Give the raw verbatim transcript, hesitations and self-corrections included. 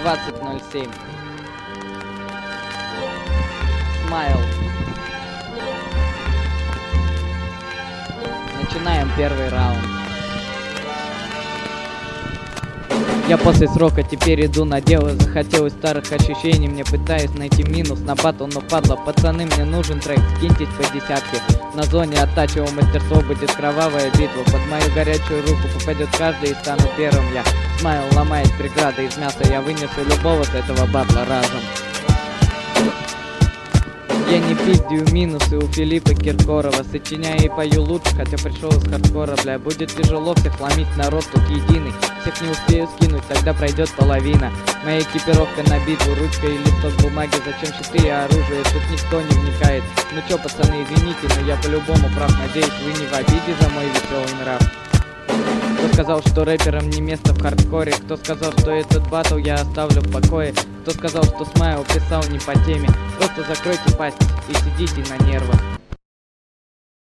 двадцать ноль семь. Смайл. Начинаем первый раунд. Я после срока теперь иду на дело. Захотелось старых ощущений, мне пытаюсь найти минус на батл, но падла. Пацаны, мне нужен трек, скиньтесь по десятке. На зоне оттачивал мастерство, будет кровавая битва. Под мою горячую руку попадет каждый и стану первым я. Смайл ломает преграды из мяса, я вынесу любого с этого батла разом. Я не пиздию минусы у Филиппа Киркорова. Сочиняю и пою лучше, хотя пришел из хардкора, бля. Будет тяжело всех ломить, народ тут единый. Всех не успею скинуть, тогда пройдет половина. Моя экипировка на битву, ручка и листок бумаги. Зачем щиты и оружие, тут никто не вникает. Ну чё, пацаны, извините, но я по-любому прав. Надеюсь, вы не в обиде за мой веселый нрав. Кто сказал, что рэперам не место в хардкоре? Кто сказал, что этот батл я оставлю в покое? Кто сказал, что Смайл писал не по теме? Просто закройте пасть и сидите на нервах.